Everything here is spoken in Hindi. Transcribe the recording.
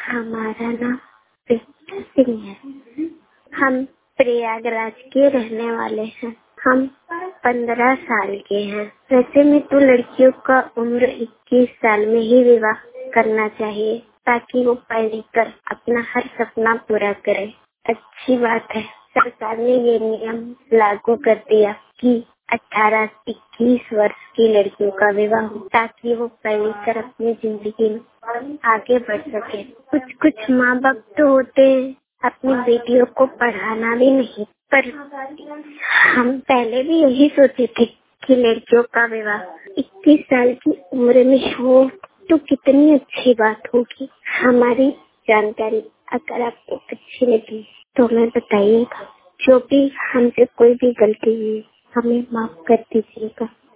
हमारा नाम प्रीति सिंह है। हम प्रयागराज के रहने वाले हैं। हम 15 साल के हैं। वैसे में तो लड़कियों का उम्र 21 साल में ही विवाह करना चाहिए ताकि वो पढ़ लिख कर अपना हर सपना पूरा करे। अच्छी बात है, सरकार ने ये नियम लागू कर दिया कि 18 से 21 वर्ष की लड़कियों का विवाह हो ताकि वो पढ़ लिख कर अपनी जिंदगी में आगे बढ़ सके। कुछ माँ बाप तो होते हैं अपनी बेटियों को पढ़ाना भी नहीं, पर हम पहले भी यही सोचे थे कि लड़कियों का विवाह 21 साल की उम्र में हो तो कितनी अच्छी बात होगी। हमारी जानकारी अगर आपको अच्छी लगी तो हमें बताइएगा। जो भी हमसे कोई भी गलती हुई हमें माफ कर दीजिएगा।